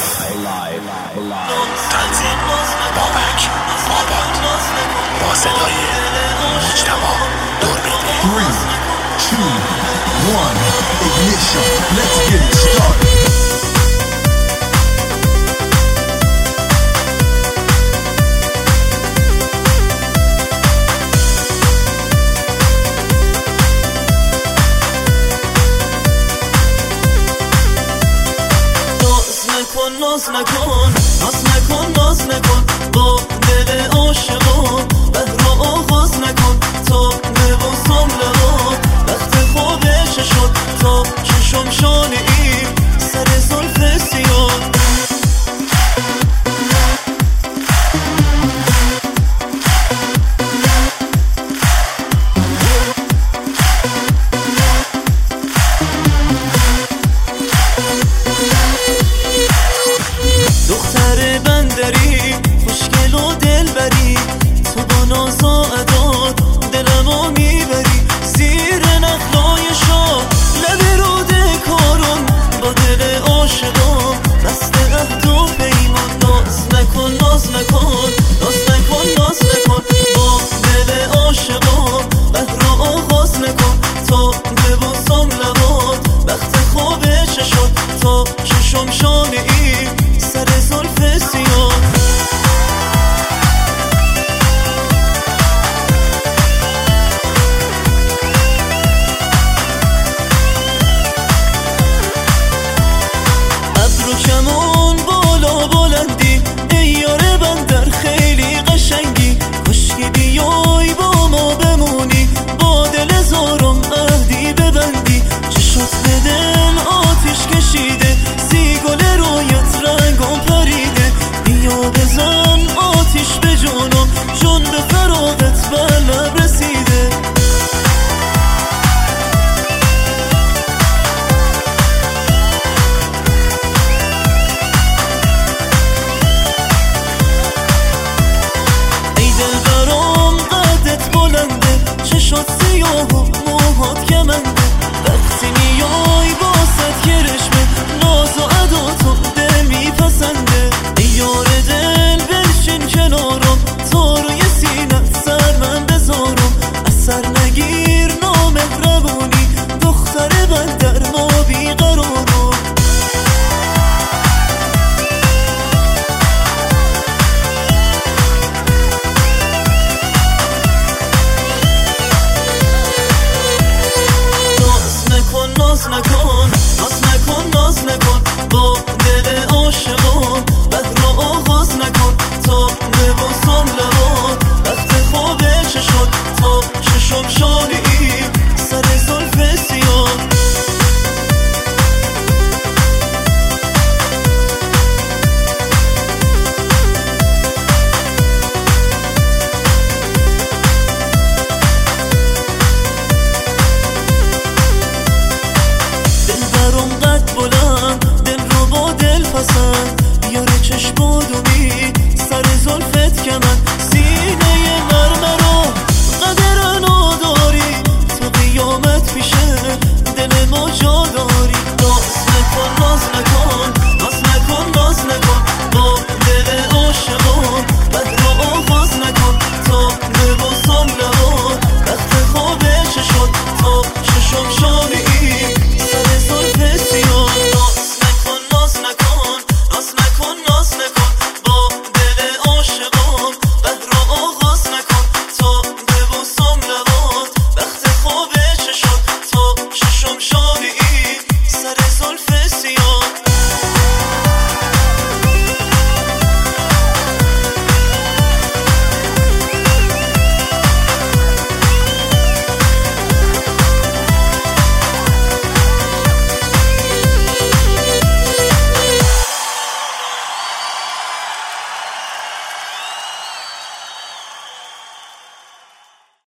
تنظیم بابک آباد با صدای مجتبی دوربین. 3, 2, 1 ignition, let's get it started. ناز نکن با دل عاشقان بهر آغاز نکن تا نوازم لبان وقت خوابش شد تا چشم شانه ای سر زلف سیاه دختر بندری خوشگل و دلبری تو با ناز و عداد دلمو میبری زیر نخلای شاه لب روده کارم با دل عاشقان بست عهد و پیمان ناز نکن با دل عاشقان بهر آغاز نکن تا ببوسم لبات وقت خوابش شد تا چشم شانه ای سر زلف سیاه ابرو کمون بالا بلندی ای یار بندر خیلی قشنگی کشکی بیای با ما بمونی با دل زارم عهدی ببندی چشات به دل آتیش کشیده سی گل رویت رنگم پریده بیا بزن آتیش به جانم جون به فراغت بر لب رسیده ای دل برام قدت بلنده چشات سیاه و موهات کمنده وقتی میای با صد کرشمه ناز و عداتو دل میپسنده ای یار دل بنشین کنارم تا روی سینت سر من بذارم اثر نگیر نامهربونی دختر بندر ما بیقرارم ناز نکن